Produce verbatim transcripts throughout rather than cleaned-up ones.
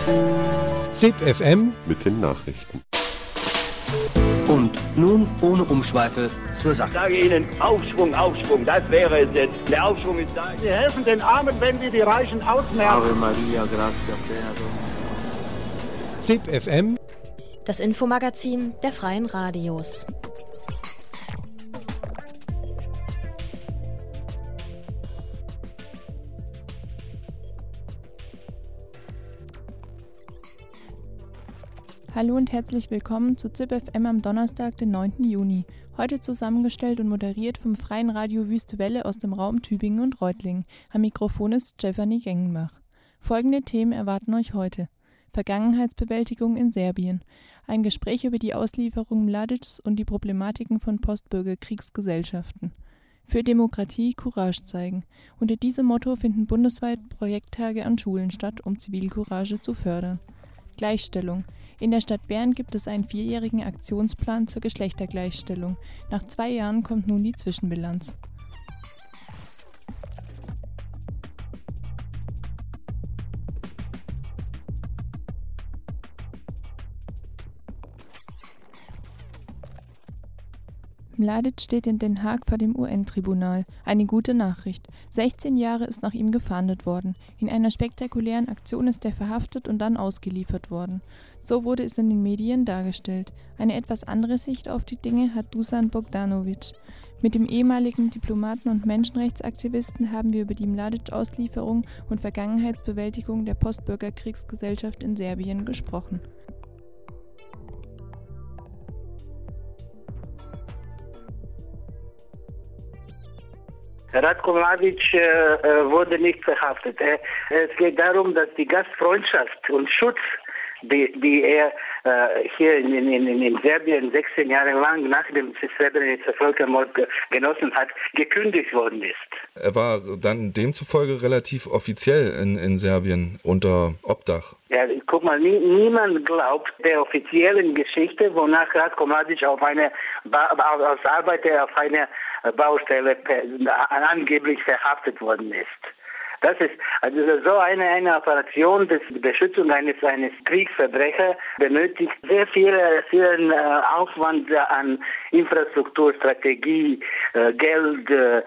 Z I P F M mit den Nachrichten. Und nun ohne Umschweife zur Sache. Ich sage Ihnen, Aufschwung, Aufschwung, das wäre es jetzt. Der Aufschwung ist da. Sie helfen den Armen, wenn wir die Reichen ausmerzen. Ave Maria, gratia plena. Z I P F M, das Infomagazin der Freien Radios. Hallo und herzlich willkommen zu Z I P F M am Donnerstag, den neunten Juni. Heute zusammengestellt und moderiert vom Freien Radio Wüste Welle aus dem Raum Tübingen und Reutlingen. Am Mikrofon ist Stefanie Gengenbach. Folgende Themen erwarten euch heute: Vergangenheitsbewältigung in Serbien, ein Gespräch über die Auslieferung Mladics und die Problematiken von Postbürgerkriegsgesellschaften. Für Demokratie Courage zeigen. Unter diesem Motto finden bundesweit Projekttage an Schulen statt, um Zivilcourage zu fördern. Gleichstellung. In der Stadt Bern gibt es einen vierjährigen Aktionsplan zur Geschlechtergleichstellung. Nach zwei Jahren kommt nun die Zwischenbilanz. Mladic steht in Den Haag vor dem U N-Tribunal. Eine gute Nachricht. sechzehn Jahre ist nach ihm gefahndet worden. In einer spektakulären Aktion ist er verhaftet und dann ausgeliefert worden. So wurde es in den Medien dargestellt. Eine etwas andere Sicht auf die Dinge hat Dusan Bogdanovic. Mit dem ehemaligen Diplomaten und Menschenrechtsaktivisten haben wir über die Mladic-Auslieferung und Vergangenheitsbewältigung der Postbürgerkriegsgesellschaft in Serbien gesprochen. Ratko Mladic äh, wurde nicht verhaftet. Äh, es geht darum, dass die Gastfreundschaft und Schutz, die, die er äh, hier in, in, in Serbien sechzehn Jahre lang nach dem Srebrenica Völkermord genossen hat, gekündigt worden ist. Er war dann demzufolge relativ offiziell in, in Serbien unter Obdach. Ja, guck mal, nie, niemand glaubt der offiziellen Geschichte, wonach Ratko Mladic auf eine ba- als Arbeiter auf einer Baustelle per, angeblich verhaftet worden ist. Das ist also so eine, eine Operation des Beschützung eines eines Kriegsverbrechers benötigt sehr viel, viel äh, Aufwand an Infrastruktur, Strategie, äh, Geld, äh,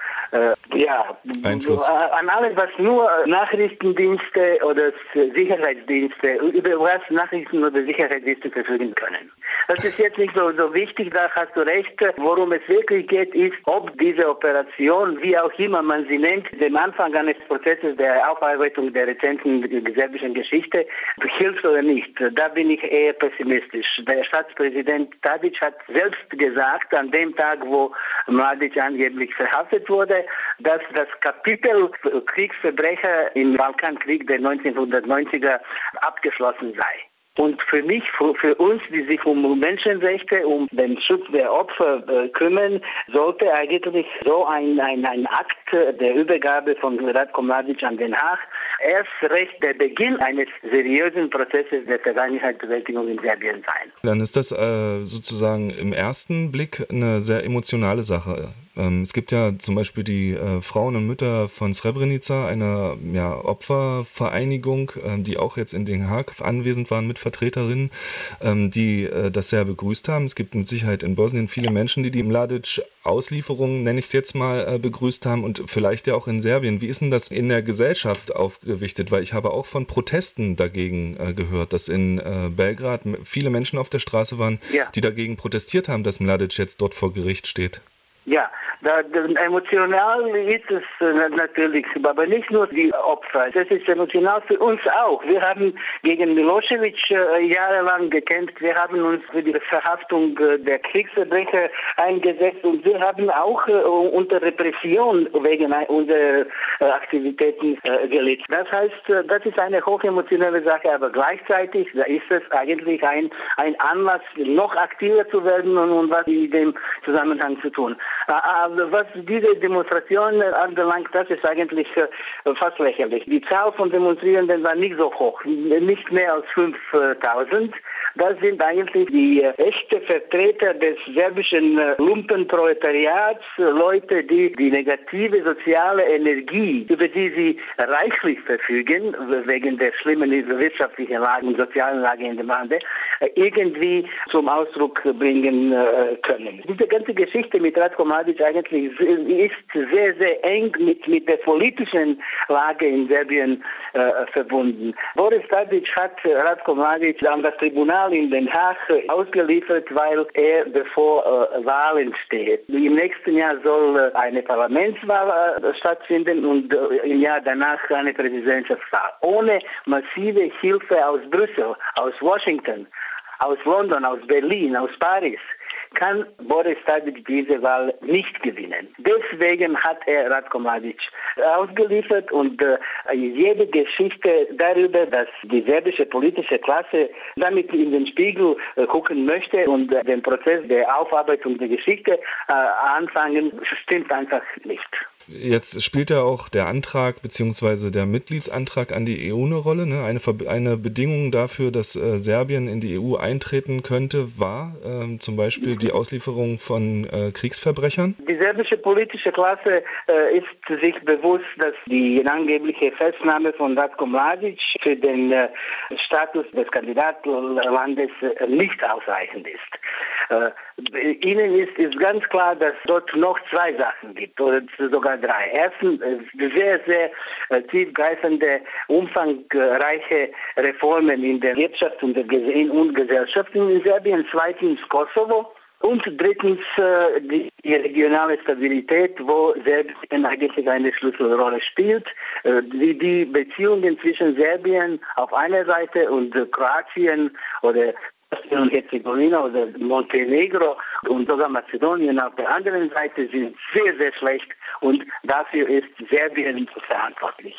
ja, Einfluss. Äh, an alles, was nur Nachrichtendienste oder Sicherheitsdienste, über was Nachrichten oder Sicherheitsdienste verfügen können. Das ist jetzt nicht so, so wichtig, da hast du recht. Worum es wirklich geht, ist, ob diese Operation, wie auch immer man sie nennt, dem Anfang eines Prozesses der Aufarbeitung der rezenten serbischen Geschichte hilft oder nicht. Da bin ich eher pessimistisch. Der Staatspräsident Tadic hat selbst gesagt, an dem Tag, wo Mladic angeblich verhaftet wurde, dass das Kapitel Kriegsverbrecher im Balkankrieg der neunzehnhundertneunziger abgeschlossen sei. Und für mich, für, für uns, die sich um Menschenrechte, um den Schutz der Opfer äh, kümmern, sollte eigentlich so ein, ein, ein Akt der Übergabe von Ratko Mladic an Den Haag erst recht der Beginn eines seriösen Prozesses der Vergangenheitsbewältigung in Serbien sein. Dann ist das äh, sozusagen im ersten Blick eine sehr emotionale Sache. Ähm, es gibt ja zum Beispiel die äh, Frauen und Mütter von Srebrenica, eine ja, Opfervereinigung, äh, die auch jetzt in Den Haag anwesend waren mit Vertreterinnen, ähm, die äh, das sehr begrüßt haben. Es gibt mit Sicherheit in Bosnien viele Menschen, die die Mladic-Auslieferung, nenne ich es jetzt mal, äh, begrüßt haben und vielleicht ja auch in Serbien. Wie ist denn das in der Gesellschaft aufgewichtet? Weil ich habe auch von Protesten dagegen äh, gehört, dass in äh, Belgrad viele Menschen auf der Straße waren, ja, die dagegen protestiert haben, dass Mladic jetzt dort vor Gericht steht. Ja, da, da, emotional ist es äh, natürlich, aber nicht nur die Opfer. Das ist emotional für uns auch. Wir haben gegen Milosevic äh, jahrelang gekämpft. Wir haben uns für die Verhaftung äh, der Kriegsverbrecher eingesetzt und wir haben auch äh, unter Repression wegen äh, unserer äh, Aktivitäten äh, gelitten. Das heißt, äh, das ist eine hochemotionale Sache, aber gleichzeitig da ist es eigentlich ein, ein Anlass, noch aktiver zu werden und, und was in dem Zusammenhang zu tun. Also was diese Demonstration anbelangt, das ist eigentlich fast lächerlich. Die Zahl von Demonstrierenden war nicht so hoch, nicht mehr als fünftausend. Das sind eigentlich die echten Vertreter des serbischen Lumpenproletariats, Leute, die die negative soziale Energie, über die sie reichlich verfügen, wegen der schlimmen wirtschaftlichen Lage und sozialen Lage in dem Lande, irgendwie zum Ausdruck bringen können. Diese ganze Geschichte mit Ratko Mladic eigentlich ist sehr, sehr eng mit, mit der politischen Lage in Serbien äh, verbunden. Boris Tadic hat Ratko Mladic an das Tribunal in Den Haag ausgeliefert, weil er bevor äh, Wahlen steht. Im nächsten Jahr soll eine Parlamentswahl äh, stattfinden und äh, im Jahr danach eine Präsidentschaftswahl. Ohne massive Hilfe aus Brüssel, aus Washington, aus London, aus Berlin, aus Paris kann Boris Tadic diese Wahl nicht gewinnen. Deswegen hat er Ratko Mladic ausgeliefert und äh, jede Geschichte darüber, dass die serbische politische Klasse damit in den Spiegel äh, gucken möchte und äh, den Prozess der Aufarbeitung der Geschichte äh, anfangen, stimmt einfach nicht. Jetzt spielt ja auch der Antrag bzw. der Mitgliedsantrag an die E U eine Rolle. Ne? Eine, eine Bedingung dafür, dass äh, Serbien in die E U eintreten könnte, war äh, zum Beispiel die Auslieferung von äh, Kriegsverbrechern. Die serbische politische Klasse äh, ist sich bewusst, dass die angebliche Festnahme von Ratko Mladic für den äh, Status des Kandidatenlandes äh, nicht ausreichend ist. Äh, Ihnen ist, ist ganz klar, dass dort noch zwei Sachen gibt, oder sogar drei. Erstens, sehr, sehr äh, tiefgreifende, umfangreiche Reformen in der Wirtschaft und der Ges- und Gesellschaft in Serbien. Zweitens Kosovo. Und drittens äh, die, die regionale Stabilität, wo Serbien eigentlich eine Schlüsselrolle spielt. Äh, die, die Beziehungen zwischen Serbien auf einer Seite und äh, Kroatien oder Bosnien und Herzegowina oder Montenegro und sogar Mazedonien auf der anderen Seite sind sehr, sehr schlecht und dafür ist Serbien verantwortlich.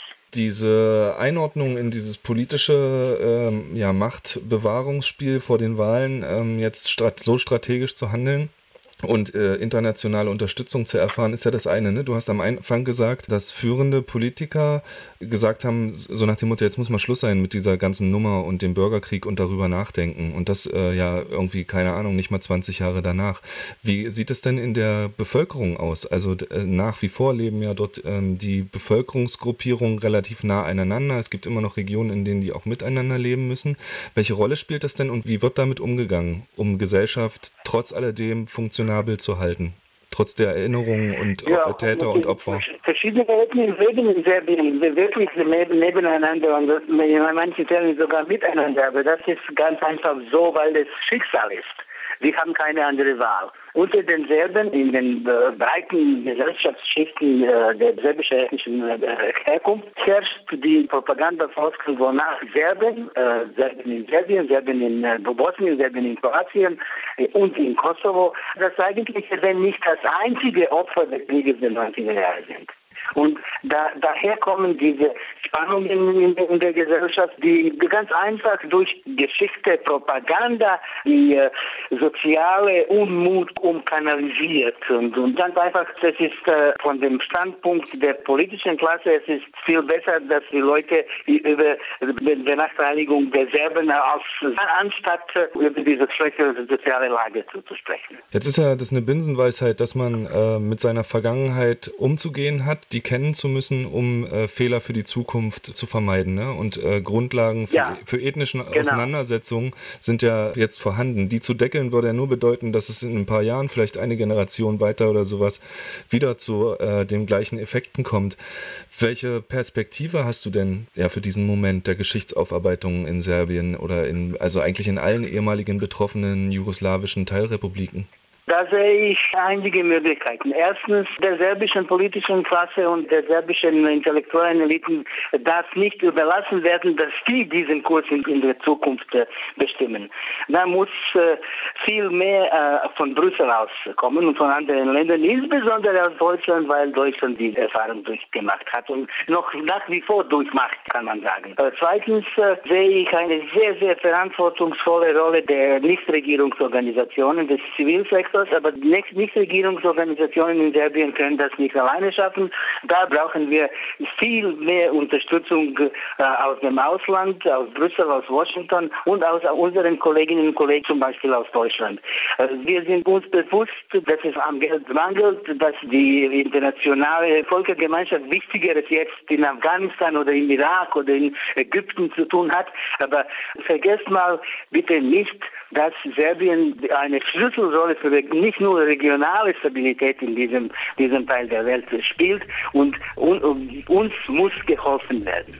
Diese Einordnung in dieses politische ähm, ja, Machtbewahrungsspiel vor den Wahlen, ähm, jetzt strat- so strategisch zu handeln und äh, internationale Unterstützung zu erfahren, ist ja das eine. Ne? Du hast am Anfang gesagt, dass führende Politiker gesagt haben, so nach dem Motto, jetzt muss mal Schluss sein mit dieser ganzen Nummer und dem Bürgerkrieg und darüber nachdenken. Und das äh, ja irgendwie, keine Ahnung, nicht mal zwanzig Jahre danach. Wie sieht es denn in der Bevölkerung aus? Also äh, nach wie vor leben ja dort ähm, die Bevölkerungsgruppierungen relativ nah aneinander. Es gibt immer noch Regionen, in denen die auch miteinander leben müssen. Welche Rolle spielt das denn und wie wird damit umgegangen, um Gesellschaft trotz alledem funktional zu halten, trotz der Erinnerungen und ja, Täter und Opfer? Verschiedene Ethnien leben in Serbien wirklich nebeneinander und in manchen Fällen sogar miteinander, aber das ist ganz einfach so, weil es Schicksal ist. Sie haben keine andere Wahl. Unter den Serben, in den äh, breiten Gesellschaftsschichten äh, der serbischen ethnischen äh, Herkunft, herrscht die Propagandafloskel, wonach Serben, äh, Serben in Serbien, Serben in äh, Bosnien, Serben in Kroatien äh, und in Kosovo, das eigentlich wenn nicht das einzige Opfer des Krieges der neunziger Jahre sind. Und da, daher kommen diese Spannungen in, in der Gesellschaft, die ganz einfach durch Geschichte, Propaganda, die äh, soziale Unmut umkanalisiert. Und, und ganz einfach, es ist äh, von dem Standpunkt der politischen Klasse, es ist viel besser, dass die Leute über die Benachteiligung der Serben aus, anstatt über diese schlechte soziale Lage zu, zu sprechen. Jetzt ist ja das eine Binsenweisheit, dass man äh, mit seiner Vergangenheit umzugehen hat, die kennen zu müssen, um äh, Fehler für die Zukunft zu vermeiden. Ne? Und äh, Grundlagen für, ja, für ethnischen genau. Auseinandersetzungen sind ja jetzt vorhanden. Die zu deckeln würde ja nur bedeuten, dass es in ein paar Jahren, vielleicht eine Generation weiter oder sowas, wieder zu äh, den gleichen Effekten kommt. Welche Perspektive hast du denn ja für diesen Moment der Geschichtsaufarbeitung in Serbien oder in, also eigentlich in allen ehemaligen betroffenen jugoslawischen Teilrepubliken? Da sehe ich einige Möglichkeiten. Erstens, der serbischen politischen Klasse und der serbischen intellektuellen Eliten darf nicht überlassen werden, dass die diesen Kurs in, in der Zukunft äh, bestimmen. Da muss äh, viel mehr äh, von Brüssel aus kommen und von anderen Ländern, insbesondere aus Deutschland, weil Deutschland diese Erfahrung durchgemacht hat und noch nach wie vor durchmacht, kann man sagen. Äh, zweitens äh, sehe ich eine sehr, sehr verantwortungsvolle Rolle der Nichtregierungsorganisationen, des Zivilsektors, Mythos, aber die Nichtregierungsorganisationen in Serbien können das nicht alleine schaffen. Da brauchen wir viel mehr Unterstützung äh, aus dem Ausland, aus Brüssel, aus Washington und aus unseren Kolleginnen und Kollegen, zum Beispiel aus Deutschland. Also wir sind uns bewusst, dass es am Geld mangelt, dass die internationale Völkergemeinschaft Wichtigeres jetzt in Afghanistan oder im Irak oder in Ägypten zu tun hat. Aber vergesst mal bitte nicht, dass Serbien eine Schlüsselrolle für nicht nur regionale Stabilität in diesem, diesem Teil der Welt spielt und, und, und uns muss geholfen werden.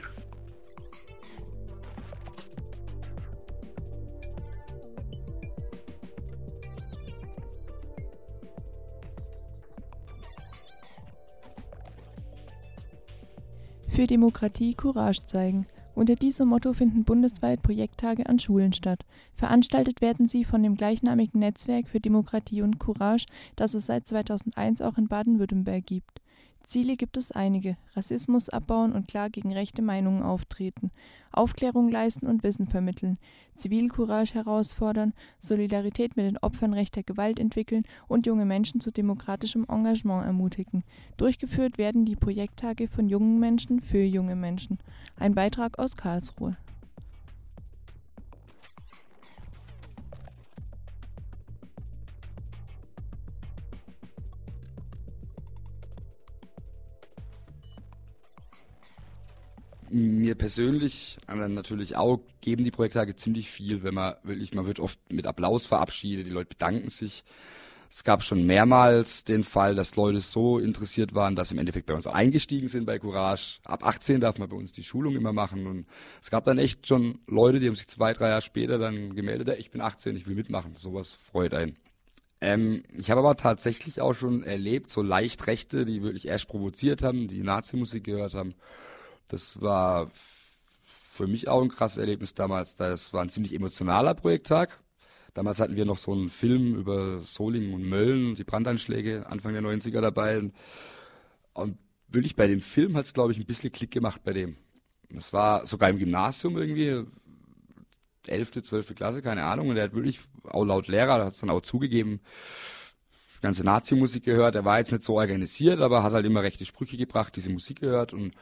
Für Demokratie Courage zeigen. Unter diesem Motto finden bundesweit Projekttage an Schulen statt. Veranstaltet werden sie von dem gleichnamigen Netzwerk für Demokratie und Courage, das es seit zweitausendeins auch in Baden-Württemberg gibt. Ziele gibt es einige: Rassismus abbauen und klar gegen rechte Meinungen auftreten, Aufklärung leisten und Wissen vermitteln, Zivilcourage herausfordern, Solidarität mit den Opfern rechter Gewalt entwickeln und junge Menschen zu demokratischem Engagement ermutigen. Durchgeführt werden die Projekttage von jungen Menschen für junge Menschen. Ein Beitrag aus Karlsruhe. Mir persönlich, aber natürlich auch, geben die Projekttage ziemlich viel, wenn man wirklich, man wird oft mit Applaus verabschiedet, die Leute bedanken sich. Es gab schon mehrmals den Fall, dass Leute so interessiert waren, dass sie im Endeffekt bei uns eingestiegen sind bei Courage. Ab achtzehn darf man bei uns die Schulung immer machen und es gab dann echt schon Leute, die haben sich zwei, drei Jahre später dann gemeldet, ja, ich bin achtzehn, ich will mitmachen. Sowas freut einen. Ähm, ich habe aber tatsächlich auch schon erlebt, so leicht Rechte, die wirklich erst provoziert haben, die Nazi-Musik gehört haben. Das war für mich auch ein krasses Erlebnis damals. Das war ein ziemlich emotionaler Projekttag. Damals hatten wir noch so einen Film über Solingen und Mölln, die Brandanschläge Anfang der neunziger dabei. Und wirklich bei dem Film hat es, glaube ich, ein bisschen Klick gemacht bei dem. Das war sogar im Gymnasium irgendwie, elfte, zwölfte Klasse, keine Ahnung. Und er hat wirklich, auch laut Lehrer, da hat es dann auch zugegeben, die ganze Nazi-Musik gehört. Er war jetzt nicht so organisiert, aber hat halt immer rechte Sprüche gebracht, diese Musik gehört. Und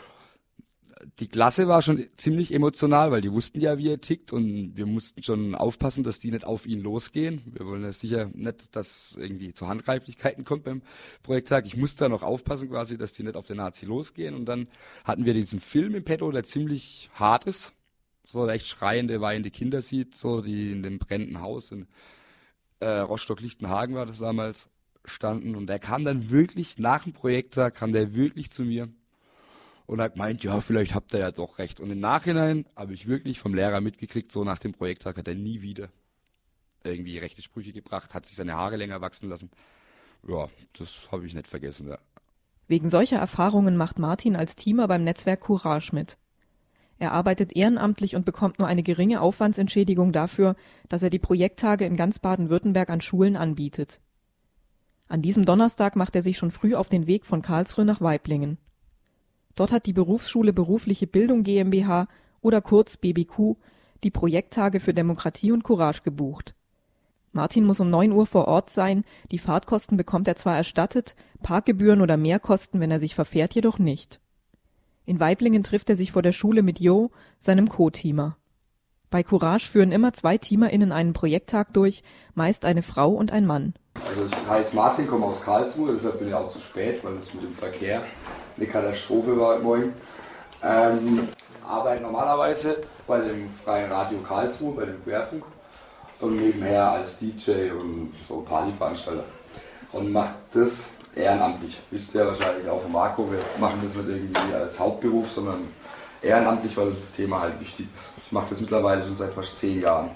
die Klasse war schon ziemlich emotional, weil die wussten ja, wie er tickt und wir mussten schon aufpassen, dass die nicht auf ihn losgehen. Wir wollen ja sicher nicht, dass es irgendwie zu Handgreiflichkeiten kommt beim Projekttag. Ich musste da noch aufpassen quasi, dass die nicht auf den Nazi losgehen und dann hatten wir diesen Film im Petto, der ziemlich hart ist, so echt schreiende, weinende Kinder sieht, so die in dem brennenden Haus in äh, Rostock-Lichtenhagen war das damals standen und der kam dann wirklich nach dem Projekttag, kam der wirklich zu mir und hat gemeint, ja, vielleicht habt ihr ja doch recht. Und im Nachhinein habe ich wirklich vom Lehrer mitgekriegt, so nach dem Projekttag hat er nie wieder irgendwie rechte Sprüche gebracht, hat sich seine Haare länger wachsen lassen. Ja, das habe ich nicht vergessen, ja. Wegen solcher Erfahrungen macht Martin als Teamer beim Netzwerk Courage mit. Er arbeitet ehrenamtlich und bekommt nur eine geringe Aufwandsentschädigung dafür, dass er die Projekttage in ganz Baden-Württemberg an Schulen anbietet. An diesem Donnerstag macht er sich schon früh auf den Weg von Karlsruhe nach Waiblingen. Dort hat die Berufsschule Berufliche Bildung GmbH oder kurz B B Q die Projekttage für Demokratie und Courage gebucht. Martin muss um neun Uhr vor Ort sein, die Fahrtkosten bekommt er zwar erstattet, Parkgebühren oder Mehrkosten, wenn er sich verfährt, jedoch nicht. In Waiblingen trifft er sich vor der Schule mit Jo, seinem Co-Teamer. Bei Courage führen immer zwei TeamerInnen einen Projekttag durch, meist eine Frau und ein Mann. Also ich heiße Martin, komme aus Karlsruhe, deshalb bin ich auch zu spät, weil es mit dem Verkehr eine Katastrophe war heute Morgen. Ähm, arbeite normalerweise bei dem Freien Radio Karlsruhe, bei dem Querfunk und nebenher als D J und so Partyveranstalter. Und mache das ehrenamtlich. Wisst ihr wahrscheinlich auch von Marco, wir machen das nicht irgendwie als Hauptberuf, sondern ehrenamtlich, weil das Thema halt wichtig ist. Ich mache das mittlerweile schon seit fast zehn Jahren.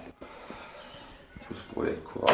Das Projekt Courage.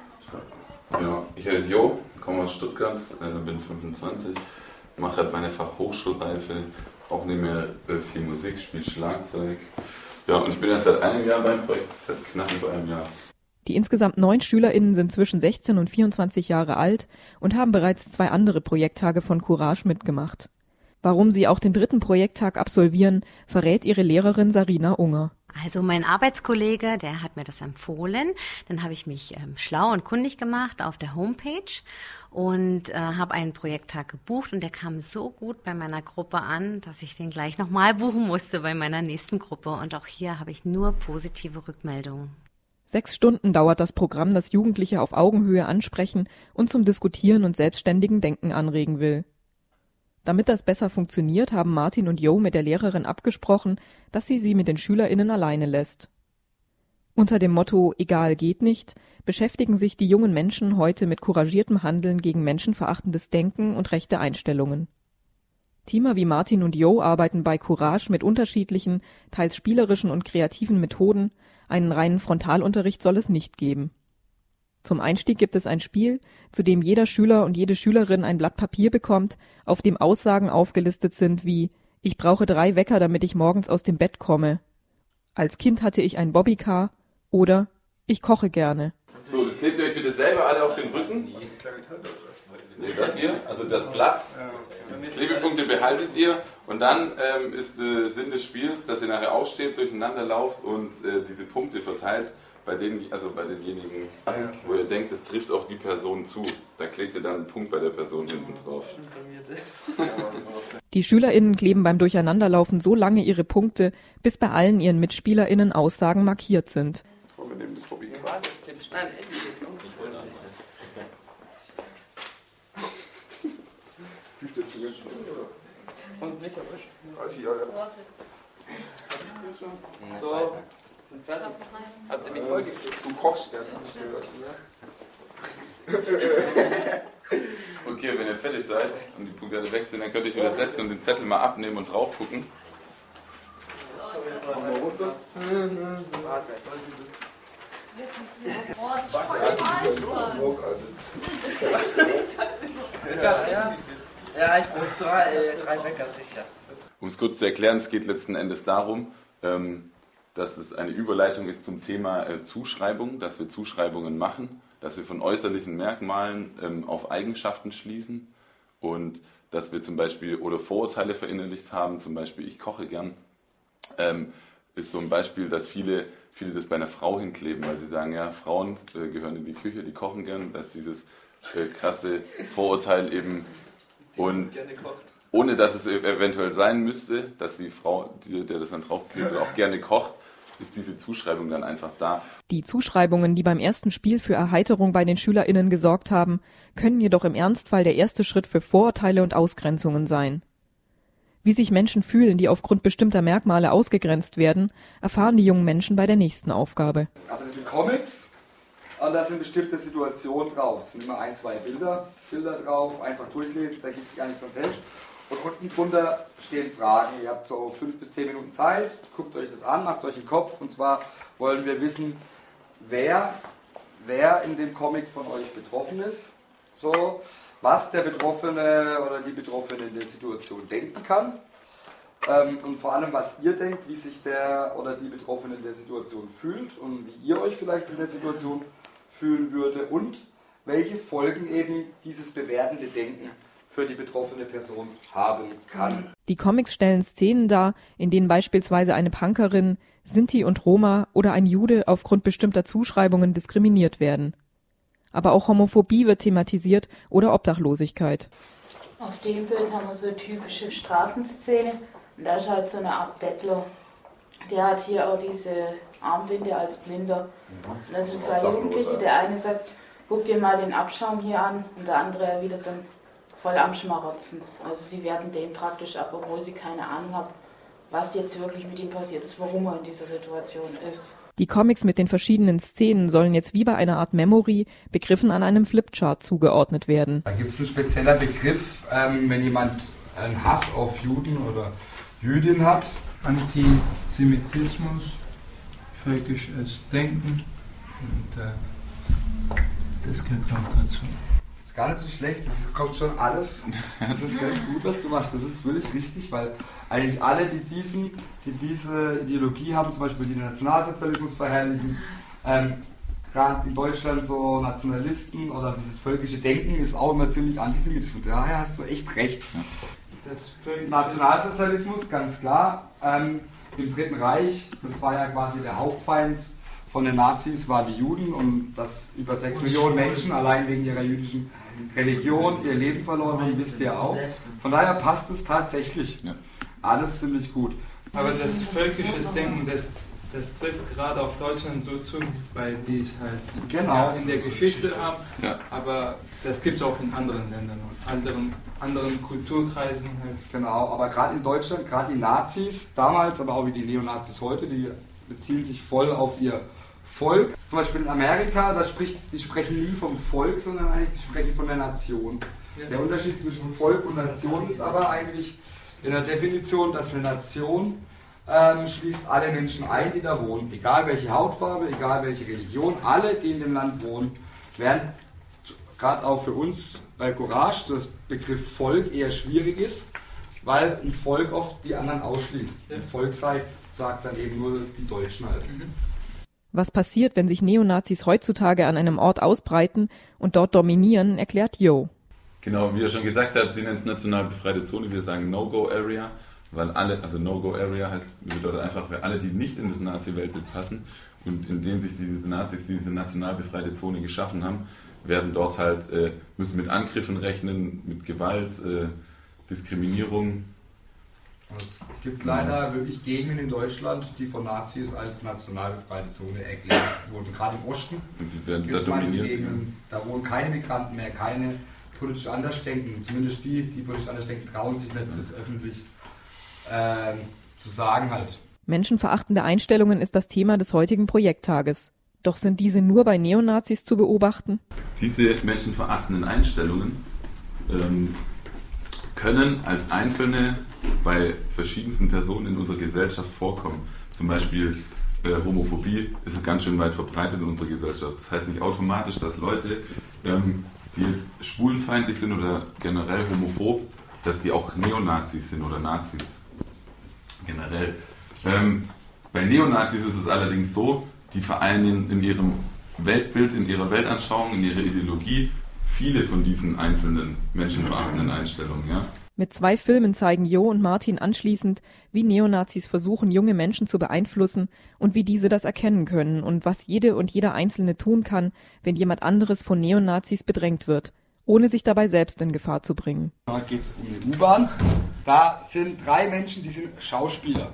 Ja, ich heiße Jo, komme aus Stuttgart, bin fünfundzwanzig, mache halt meine Fachhochschulreife, auch nebenher viel Musik, spiele Schlagzeug. Ja, und ich bin jetzt seit einem Jahr beim Projekt, seit knapp über einem Jahr. Die insgesamt neun SchülerInnen sind zwischen sechzehn und vierundzwanzig Jahre alt und haben bereits zwei andere Projekttage von Courage mitgemacht. Warum sie auch den dritten Projekttag absolvieren, verrät ihre Lehrerin Sarina Unger. Also mein Arbeitskollege, der hat mir das empfohlen. Dann habe ich mich ähm, schlau und kundig gemacht auf der Homepage und äh, habe einen Projekttag gebucht und der kam so gut bei meiner Gruppe an, dass ich den gleich nochmal buchen musste bei meiner nächsten Gruppe. Und auch hier habe ich nur positive Rückmeldungen. Sechs Stunden dauert das Programm, das Jugendliche auf Augenhöhe ansprechen und zum Diskutieren und selbstständigen Denken anregen will. Damit das besser funktioniert, haben Martin und Jo mit der Lehrerin abgesprochen, dass sie sie mit den SchülerInnen alleine lässt. Unter dem Motto »Egal geht nicht« beschäftigen sich die jungen Menschen heute mit couragiertem Handeln gegen menschenverachtendes Denken und rechte Einstellungen. Teamer wie Martin und Jo arbeiten bei Courage mit unterschiedlichen, teils spielerischen und kreativen Methoden. Einen reinen Frontalunterricht soll es nicht geben. Zum Einstieg gibt es ein Spiel, zu dem jeder Schüler und jede Schülerin ein Blatt Papier bekommt, auf dem Aussagen aufgelistet sind wie »Ich brauche drei Wecker, damit ich morgens aus dem Bett komme«, »Als Kind hatte ich ein Bobbycar« oder »Ich koche gerne«. So, das klebt ihr euch bitte selber alle auf den Rücken. Nee, das hier, also das Blatt. Klebepunkte behaltet ihr und dann ähm, ist äh, Sinn des Spiels, dass ihr nachher aufsteht, durcheinander lauft und äh, diese Punkte verteilt. Bei denen, also bei denjenigen, wo ihr denkt, es trifft auf die Person zu. Da klebt ihr dann einen Punkt bei der Person hinten drauf. Die SchülerInnen kleben beim Durcheinanderlaufen so lange ihre Punkte, bis bei allen ihren MitspielerInnen Aussagen markiert sind. So. Habt ihr mich vollgekriegt? Du kochst gerne. Okay, wenn ihr fertig seid und die Punkte alle weg sind, dann könnt ihr euch wieder setzen und den Zettel mal abnehmen und drauf gucken. Ja, ja. Ja, ich brauche drei, äh, drei Wecker sicher. Um es kurz zu erklären, es geht letzten Endes darum, ähm, dass es eine Überleitung ist zum Thema äh, Zuschreibung, dass wir Zuschreibungen machen, dass wir von äußerlichen Merkmalen ähm, auf Eigenschaften schließen und dass wir zum Beispiel oder Vorurteile verinnerlicht haben, zum Beispiel ich koche gern, ähm, ist so ein Beispiel, dass viele, viele das bei einer Frau hinkleben, weil sie sagen, ja, Frauen äh, gehören in die Küche, die kochen gern, dass dieses äh, krasse Vorurteil eben und ohne dass es eventuell sein müsste, dass die Frau, die, der das dann draufklebt, auch gerne kocht, ist diese Zuschreibung dann einfach da. Die Zuschreibungen, die beim ersten Spiel für Erheiterung bei den SchülerInnen gesorgt haben, können jedoch im Ernstfall der erste Schritt für Vorurteile und Ausgrenzungen sein. Wie sich Menschen fühlen, die aufgrund bestimmter Merkmale ausgegrenzt werden, erfahren die jungen Menschen bei der nächsten Aufgabe. Also das sind Comics und da sind bestimmte Situationen drauf. Es sind immer ein, zwei Bilder, Bilder drauf, einfach durchlesen, das ergibt sich gar nicht von selbst. Und unten drunter stehen Fragen. Ihr habt so fünf bis zehn Minuten Zeit, guckt euch das an, macht euch einen Kopf. Und zwar wollen wir wissen, wer, wer in dem Comic von euch betroffen ist. So, was der Betroffene oder die Betroffene in der Situation denken kann. Ähm, und vor allem, was ihr denkt, wie sich der oder die Betroffene in der Situation fühlt und wie ihr euch vielleicht in der Situation fühlen würde und welche Folgen eben dieses bewertende Denken für die betroffene Person haben kann. Die Comics stellen Szenen dar, in denen beispielsweise eine Punkerin, Sinti und Roma oder ein Jude aufgrund bestimmter Zuschreibungen diskriminiert werden. Aber auch Homophobie wird thematisiert oder Obdachlosigkeit. Auf dem Bild haben wir so eine typische Straßenszene. Und da ist halt so eine Art Bettler. Der hat hier auch diese Armbinde als Blinder. Und da sind zwei Jugendliche. Der eine sagt, guck dir mal den Abschaum hier an. Und der andere erwidert dann, voll am Schmarotzen. Also sie werten den praktisch ab, obwohl sie keine Ahnung haben, was jetzt wirklich mit ihm passiert ist, warum er in dieser Situation ist. Die Comics mit den verschiedenen Szenen sollen jetzt wie bei einer Art Memory Begriffen an einem Flipchart zugeordnet werden. Da gibt es einen speziellen Begriff, ähm, wenn jemand einen Hass auf Juden oder Jüdin hat. Antisemitismus, völkisches Denken und äh, das gehört auch dazu. Gar nicht so schlecht, das kommt schon alles. Das ist ganz gut, was du machst. Das ist wirklich richtig, weil eigentlich alle, die, diesen, die diese Ideologie haben, zum Beispiel die den Nationalsozialismus verherrlichen, ähm, gerade in Deutschland so Nationalisten oder dieses völkische Denken ist auch immer ziemlich antisemitisch. Von daher hast du echt recht. Das Nationalsozialismus, ganz klar. Ähm, im Dritten Reich, das war ja quasi der Hauptfeind von den Nazis, waren die Juden, und dass über sechs Millionen Menschen allein wegen ihrer jüdischen Religion ihr Leben verloren haben, wisst ihr auch. Von daher passt es tatsächlich alles ziemlich gut. Aber das völkische Denken, das, das trifft gerade auf Deutschland so zu, weil die es halt genau. ja, in der Geschichte haben. Ja. Aber das gibt es auch in anderen Ländern und anderen, anderen Kulturkreisen. Halt. Genau, aber gerade in Deutschland, gerade die Nazis damals, aber auch wie die Neonazis heute, die beziehen sich voll auf ihr Volk. Zum Beispiel in Amerika, da spricht, die sprechen nie vom Volk, sondern eigentlich die sprechen von der Nation. Ja. Der Unterschied zwischen Volk und Nation ist aber eigentlich in der Definition, dass eine Nation ähm, schließt alle Menschen ein, die da wohnen. Egal welche Hautfarbe, egal welche Religion, alle, die in dem Land wohnen, während gerade auch für uns bei Courage das Begriff Volk eher schwierig ist, weil ein Volk oft die anderen ausschließt. Ja. Ein Volk sei, sagt dann eben nur die Deutschen halt. Mhm. Was passiert, wenn sich Neonazis heutzutage an einem Ort ausbreiten und dort dominieren, erklärt Jo. Genau, wie er schon gesagt hat, sie nennen es national befreite Zone, wir sagen No-Go-Area, weil alle, also No-Go-Area heißt, bedeutet einfach für alle, die nicht in das Nazi-Weltbild passen und in denen sich diese Nazis diese national befreite Zone geschaffen haben, werden dort halt, äh, müssen mit Angriffen rechnen, mit Gewalt, äh, Diskriminierung. Es gibt leider wirklich Gegenden in Deutschland, die von Nazis als national befreite Zone erklärt wurden, gerade im Osten. Und die werden da dominiert. Gegenden, da wohnen keine Migranten mehr, keine politisch Andersdenken. Zumindest die, die politisch Andersdenken, trauen sich nicht, das öffentlich äh, zu sagen halt. Menschenverachtende Einstellungen ist das Thema des heutigen Projekttages. Doch sind diese nur bei Neonazis zu beobachten? Diese menschenverachtenden Einstellungen ähm, können als einzelne bei verschiedensten Personen in unserer Gesellschaft vorkommen. Zum Beispiel äh, Homophobie ist ganz schön weit verbreitet in unserer Gesellschaft. Das heißt nicht automatisch, dass Leute, ähm, die jetzt schwulenfeindlich sind oder generell homophob, dass die auch Neonazis sind oder Nazis. Generell. Ähm, bei Neonazis ist es allerdings so, die vereinen in ihrem Weltbild, in ihrer Weltanschauung, in ihrer Ideologie viele von diesen einzelnen menschenverachtenden Einstellungen. Ja? Mit zwei Filmen zeigen Jo und Martin anschließend, wie Neonazis versuchen, junge Menschen zu beeinflussen und wie diese das erkennen können und was jede und jeder Einzelne tun kann, wenn jemand anderes von Neonazis bedrängt wird, ohne sich dabei selbst in Gefahr zu bringen. Da geht es um eine U-Bahn. Da sind drei Menschen, die sind Schauspieler.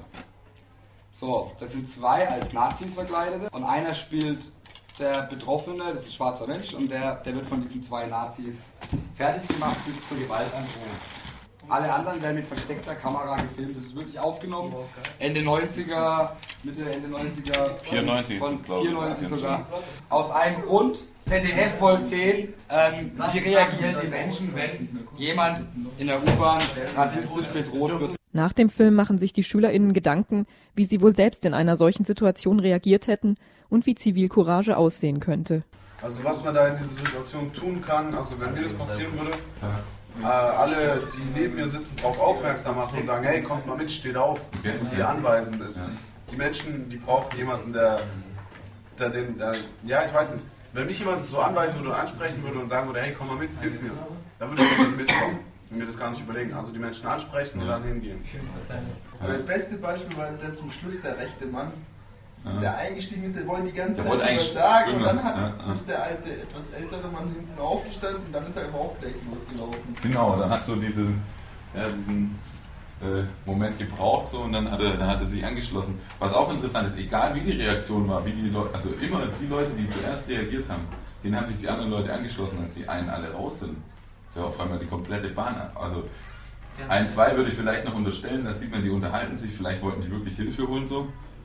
So, das sind zwei als Nazis verkleidete und einer spielt der Betroffene, das ist ein schwarzer Mensch, und der, der wird von diesen zwei Nazis fertig gemacht bis zur Gewaltandrohung. Alle anderen werden mit versteckter Kamera gefilmt, das ist wirklich aufgenommen. Ende neunziger, Mitte, Ende neunziger, vierundneunzig, von vierundneunzig sogar. Aus einem Grund, Z D F wollte sehen, ähm, wie reagieren die Menschen, wenn jemand in der U-Bahn rassistisch bedroht wird. Nach dem Film machen sich die SchülerInnen Gedanken, wie sie wohl selbst in einer solchen Situation reagiert hätten und wie Zivilcourage aussehen könnte. Also was man da in dieser Situation tun kann, also wenn mir das passieren würde, äh, alle, die neben mir sitzen, darauf aufmerksam machen und sagen, hey, kommt mal mit, steht auf, und die anweisend ist. Die Menschen, die brauchen jemanden, der, der den, der, ja, ich weiß nicht, wenn mich jemand so anweisen würde und ansprechen würde und sagen würde, hey, komm mal mit, hilf mir, dann würde ich nicht mitkommen. Und mir das gar nicht überlegen. Also die Menschen ansprechen und dann hingehen. Aber das beste Beispiel war dann zum Schluss der rechte Mann, ja. der eingestiegen ist, der wollte die ganze der Zeit was sagen und dann hat, ja, ja. ist der alte, etwas ältere Mann hinten aufgestanden und dann ist er überhaupt gleich losgelaufen. Genau, dann hat so diese, ja, diesen äh, Moment gebraucht so, und dann hat, er, dann hat er sich angeschlossen. Was auch interessant ist, egal wie die Reaktion war, wie die Leute, also immer die Leute, die zuerst reagiert haben, denen haben sich die anderen Leute angeschlossen, als die einen alle raus sind. Das ist ja auf einmal die komplette Bahn. Also ein, zwei würde ich vielleicht noch unterstellen, da sieht man, die unterhalten sich, vielleicht wollten die wirklich Hilfe holen so.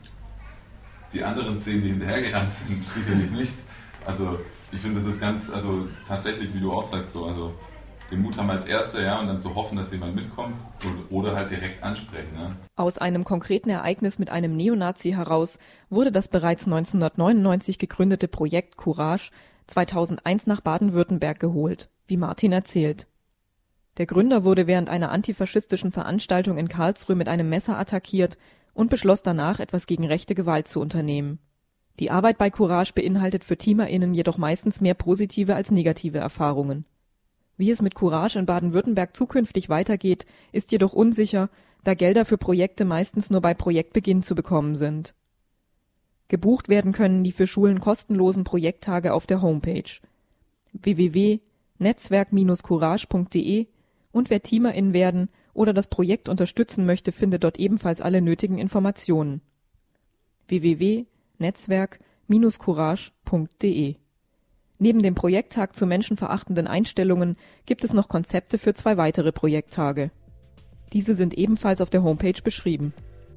Die anderen zehn, die hinterhergerannt sind, sicherlich nicht. Also ich finde, das ist ganz, also tatsächlich, wie du auch sagst, so, also den Mut haben als Erster, ja, und dann zu hoffen, dass jemand mitkommt oder halt direkt ansprechen. Ja. Aus einem konkreten Ereignis mit einem Neonazi heraus wurde das bereits neunzehnhundertneunundneunzig gegründete Projekt Courage zweitausendeins nach Baden-Württemberg geholt, wie Martin erzählt. Der Gründer wurde während einer antifaschistischen Veranstaltung in Karlsruhe mit einem Messer attackiert und beschloss danach, etwas gegen rechte Gewalt zu unternehmen. Die Arbeit bei Courage beinhaltet für TeamerInnen jedoch meistens mehr positive als negative Erfahrungen. Wie es mit Courage in Baden-Württemberg zukünftig weitergeht, ist jedoch unsicher, da Gelder für Projekte meistens nur bei Projektbeginn zu bekommen sind. Gebucht werden können die für Schulen kostenlosen Projekttage auf der Homepage w w w punkt netzwerk Bindestrich courage punkt d e und wer Teamerin werden oder das Projekt unterstützen möchte, findet dort ebenfalls alle nötigen Informationen. w w w punkt netzwerk Bindestrich courage punkt d e. Neben dem Projekttag zu menschenverachtenden Einstellungen gibt es noch Konzepte für zwei weitere Projekttage. Diese sind ebenfalls auf der Homepage beschrieben.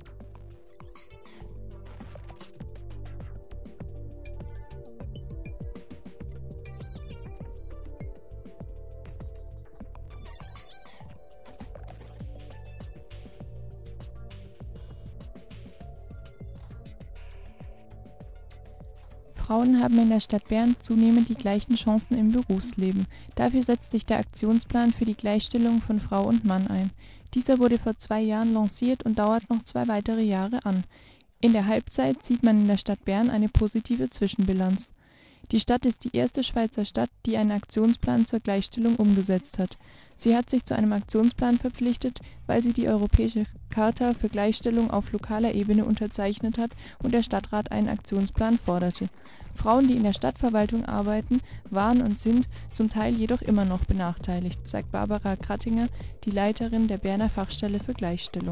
Frauen haben in der Stadt Bern zunehmend die gleichen Chancen im Berufsleben. Dafür setzt sich der Aktionsplan für die Gleichstellung von Frau und Mann ein. Dieser wurde vor zwei Jahren lanciert und dauert noch zwei weitere Jahre an. In der Halbzeit sieht man in der Stadt Bern eine positive Zwischenbilanz. Die Stadt ist die erste Schweizer Stadt, die einen Aktionsplan zur Gleichstellung umgesetzt hat. Sie hat sich zu einem Aktionsplan verpflichtet, weil sie die Europäische Charta für Gleichstellung auf lokaler Ebene unterzeichnet hat und der Stadtrat einen Aktionsplan forderte. Frauen, die in der Stadtverwaltung arbeiten, waren und sind zum Teil jedoch immer noch benachteiligt, sagt Barbara Krattinger, die Leiterin der Berner Fachstelle für Gleichstellung.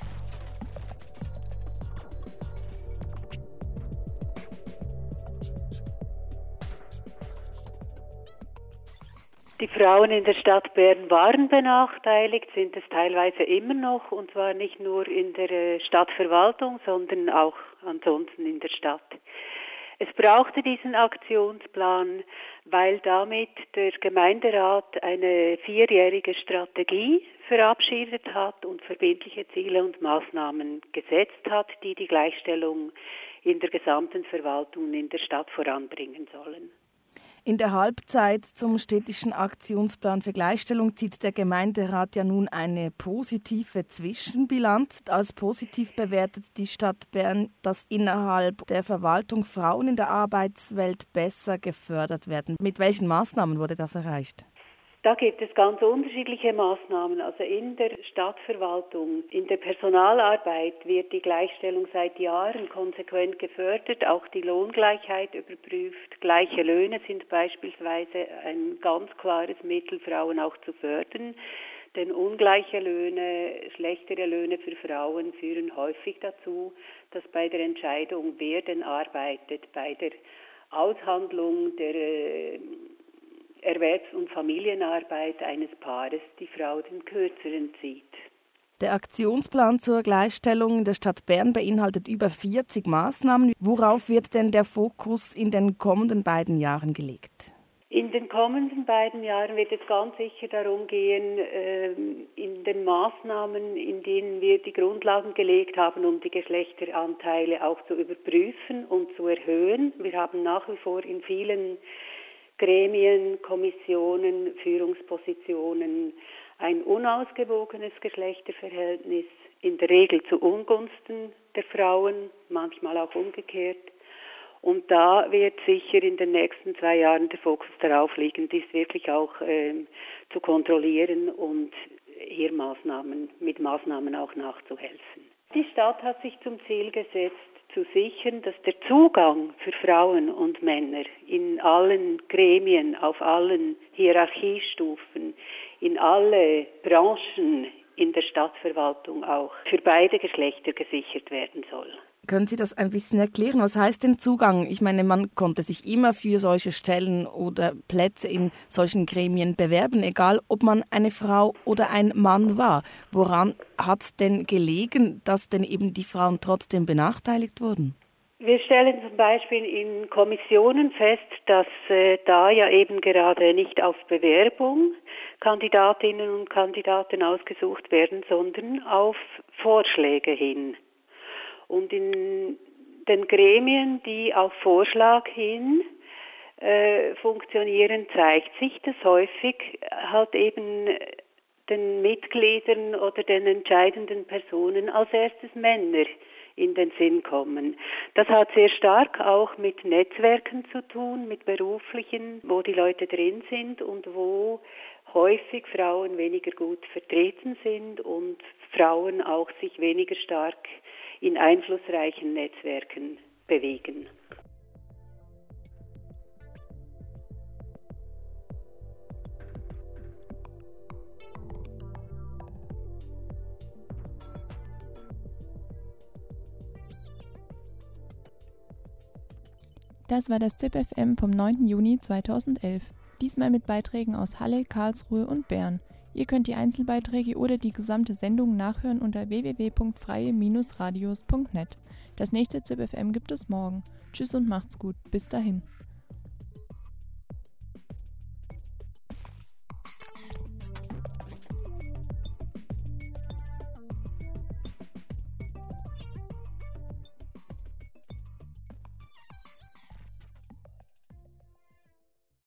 Die Frauen in der Stadt Bern waren benachteiligt, sind es teilweise immer noch, und zwar nicht nur in der Stadtverwaltung, sondern auch ansonsten in der Stadt. Es brauchte diesen Aktionsplan, weil damit der Gemeinderat eine vierjährige Strategie verabschiedet hat und verbindliche Ziele und Maßnahmen gesetzt hat, die die Gleichstellung in der gesamten Verwaltung in der Stadt voranbringen sollen. In der Halbzeit zum städtischen Aktionsplan für Gleichstellung zieht der Gemeinderat ja nun eine positive Zwischenbilanz. Als positiv bewertet die Stadt Bern, dass innerhalb der Verwaltung Frauen in der Arbeitswelt besser gefördert werden. Mit welchen Maßnahmen wurde das erreicht? Da gibt es ganz unterschiedliche Maßnahmen. Also in der Stadtverwaltung, in der Personalarbeit wird die Gleichstellung seit Jahren konsequent gefördert, auch die Lohngleichheit überprüft. Gleiche Löhne sind beispielsweise ein ganz klares Mittel, Frauen auch zu fördern. Denn ungleiche Löhne, schlechtere Löhne für Frauen führen häufig dazu, dass bei der Entscheidung, wer denn arbeitet, bei der Aushandlung der äh, Erwerbs- und Familienarbeit eines Paares die Frau den Kürzeren zieht. Der Aktionsplan zur Gleichstellung in der Stadt Bern beinhaltet über vierzig Maßnahmen. Worauf wird denn der Fokus in den kommenden beiden Jahren gelegt? In den kommenden beiden Jahren wird es ganz sicher darum gehen, in den Maßnahmen, in denen wir die Grundlagen gelegt haben, um die Geschlechteranteile auch zu überprüfen und zu erhöhen. Wir haben nach wie vor in vielen Gremien, Kommissionen, Führungspositionen ein unausgewogenes Geschlechterverhältnis, in der Regel zu Ungunsten der Frauen, manchmal auch umgekehrt. Und da wird sicher in den nächsten zwei Jahren der Fokus darauf liegen, dies wirklich auch äh, zu kontrollieren und hier Maßnahmen, mit Maßnahmen auch nachzuhelfen. Die Stadt hat sich zum Ziel gesetzt, zu sichern, dass der Zugang für Frauen und Männer in allen Gremien, auf allen Hierarchiestufen, in alle Branchen in der Stadtverwaltung auch für beide Geschlechter gesichert werden soll. Können Sie das ein bisschen erklären? Was heißt denn Zugang? Ich meine, man konnte sich immer für solche Stellen oder Plätze in solchen Gremien bewerben, egal ob man eine Frau oder ein Mann war. Woran hat es denn gelegen, dass denn eben die Frauen trotzdem benachteiligt wurden? Wir stellen zum Beispiel in Kommissionen fest, dass äh, da ja eben gerade nicht auf Bewerbung Kandidatinnen und Kandidaten ausgesucht werden, sondern auf Vorschläge hin. Und in den Gremien, die auf Vorschlag hin äh, funktionieren, zeigt sich, dass häufig halt eben den Mitgliedern oder den entscheidenden Personen als erstes Männer in den Sinn kommen. Das hat sehr stark auch mit Netzwerken zu tun, mit beruflichen, wo die Leute drin sind und wo häufig Frauen weniger gut vertreten sind und Frauen auch sich weniger stark in einflussreichen Netzwerken bewegen. Das war das Z I P F M vom neunten Juni zweitausendelf. Diesmal mit Beiträgen aus Halle, Karlsruhe und Bern. Ihr könnt die Einzelbeiträge oder die gesamte Sendung nachhören unter w w w punkt freie Bindestrich radios punkt net. Das nächste Z I P F M gibt es morgen. Tschüss und macht's gut. Bis dahin.